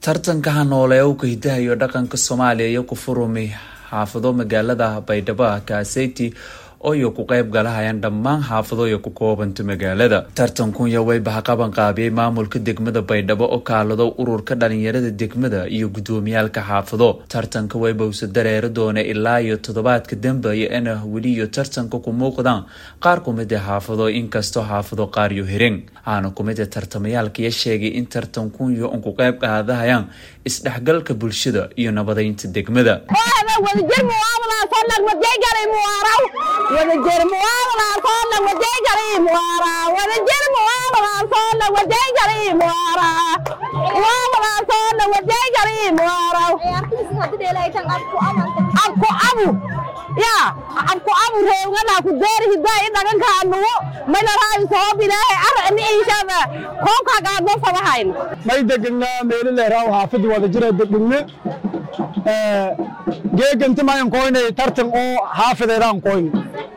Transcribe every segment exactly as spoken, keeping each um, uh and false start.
tartanka hanooleyowka hidaha iyo dhaqanka Soomaaliya iyo ku furumay xaafado magaalada Baydhabo Kaaseyti oo iyo ku qayb galahayaan dhammaan xaafado iyo ku koobanta magaalada. Tartanku way bahaqaban qaabiyay maamulka degmada Baydhabo oo kaalado ururka dhalinyarada degmada iyo gudoomiyaalka xaafado. Tartanka way bawsa dareero doona ilaa iyo toddobaadka dambeeya in wali iyo tartanka ku muuqdaan qaar ku mid ah xaafado inkastoo xaafado qaar iyo hirin. Aana ku mid ah tartamayaalka iyo sheegay in tartanku iyo ku qayb qaadahayaan isdhexgalka bulshada iyo nabadeynta degmada. wadajir muwaadala soona wadajiri muwaara wadajir muwaadala soona wadajiri muwaara muwaadala soona wadajiri muwaara ciyaartiis hadii dheelay tan abku amanta abku abu ya abku abu reewgana ku deeri hiday dhaganka anu mala raay soo bilaahay arni ishada koonka gaadno sabahayn may degna meel leeyahay xaafad wadajir degna ee geeganta mayan qoynay tartan oo xaafadeedaan qoyn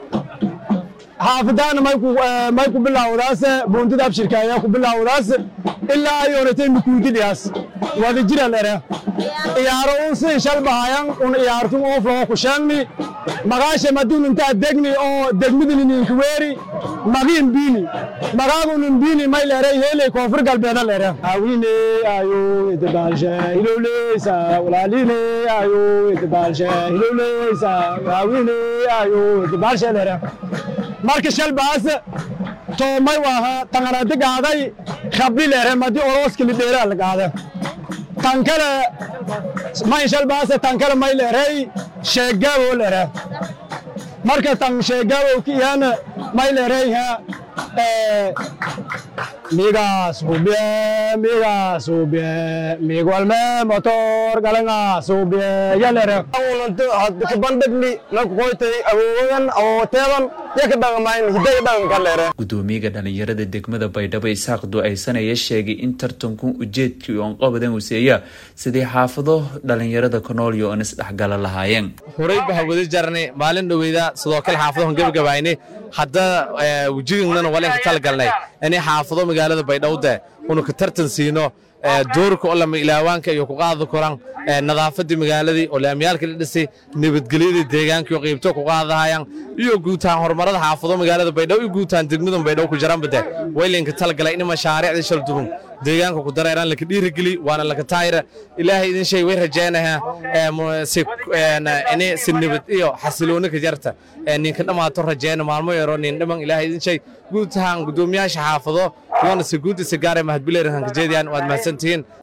حافظان ما يكو ما يكو بالله وراس بوندد أبشر كايا يكو بالله وراس إلا يورتين بكودي لياس وهذا جرا لره يارون سي شال بهايان ون يارتون أو فلان كوشاني مغاش مدون انت دقني أو دقمدني نكويري مغين بيني مغاون بيني ما يلره هيلي كوفر قلبنا لره أويني أيو يتبالجه هلولي سا ولاليني أيو يتبالجه هلولي سا أويني أيو يتبالجه لره marka shal baas to may waha tangarada gaaday khabli leeyahay madi oroski lideera la gaaday tankala may shal baas tankala may leeyahay sheegabo leeyahay marka tan sheegabo kiyana may leeyahay ee migas hubye migas hubye migwalme motor galanga hubye yalere awlanto had ka bandhigni la qoytay awoodan oo teeban yaka dhaqmayn hiday dhaqan kaleere gudoomiyaha dhalinyarada degmada Baydhabo Isaaq Ducaysanaya sheegay in tartanku ujeedkii oo qabadan uu seeyaa sidii xaafado dhalinyarada ku nool iyo in isdhexgal lahaayeen horay baa wada jarnay maalin dhaweeda sidoo kale xaafadahan gabagabaynay hadda wajigana wala ka talgalnay in xaafado magaalada Baydhabo uu ka tartan siino doorka oo lama ilaawaanka iyo ku qaado koran nadaafada magaalada oo laamiyalka la dhisay nabadgelyada deegaanka iyo qaybto ku qaadayaan iyo guutaan horumarada xaafado magaalada Baydhabo iyo guutaan degmada Baydhabo ku jiraan bada waylinka talgalay in mashaariicda shal duban deegaanka ku dareeraan la ka dhiirigeli waana la ka taayira ilaahay idin shay way rajaynaha si in sinibad iyo xasilooni ka jarta ninka dhamaato rajayna maalmo yaro nin dhaman ilaahay idin shay guutaan gudoomiyaasha xaafado wana si guud si gaar ah mahad bileeyahay ka jeediyaan waad mahadsantiin